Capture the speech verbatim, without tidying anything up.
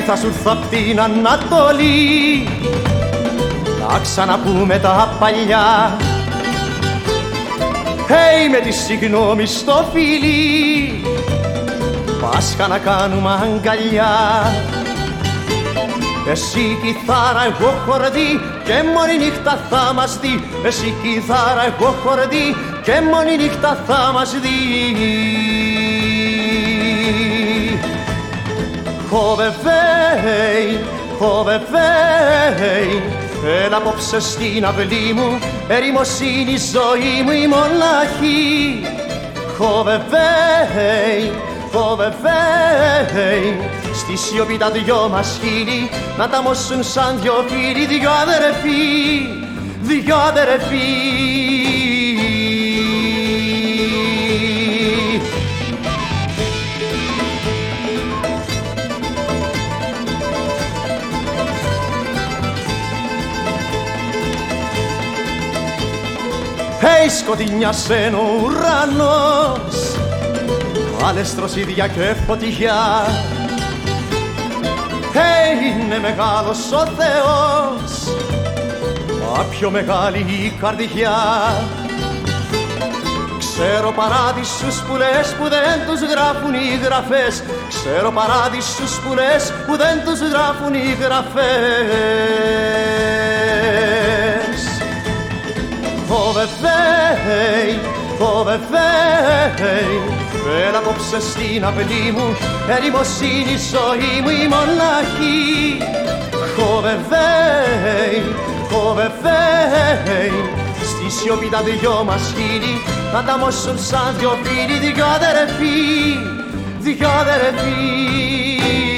θα σου έρθω απ' την Ανατολή να ξαναπούμε τα παλιά. Hey, με τη συγγνώμη στο φίλι Πάσχα να κάνουμε αγκαλιά. Εσύ κιθάρα, εγώ χορδί και μόνη νύχτα θα μας δει. Εσύ κιθάρα, εγώ χορδί και μόνη νύχτα θα μας δει. Χοβεβέι, χοβεβέι, έλα απόψε στην αυλή μου, ερημοσύνη ζωή μου η μοναχή. Χοβεβέι, χοβεβέι, στη σιωπή τα δυο μας χείλη να τα μόσουν σαν δυο φίλοι, δυο αδερφοί, δυο αδερφοί. Hey, σκοτεινιάσε ο ουρανός, άλλες τροσίδια και φωτιά. Hey, είναι μεγάλος ο Θεός, μα πιο μεγάλη η καρδιά. Ξέρω παράδεισους που λες που δεν τους γράφουν οι γραφές. Ξέρω παράδεισους που λες που δεν τους γράφουν οι γραφές. Χοβεβέι, χοβεβέι, έλα απόψε στην αυλή μου, ερημοσύνη ζωή μου η μοναχή. Χοβεβέι, χοβεβέι, στη σιωπή τα δυο μας χείλη να τα μόσουν σαν δυο φίλοι, δυο αδερφοί, δυο αδερφοί.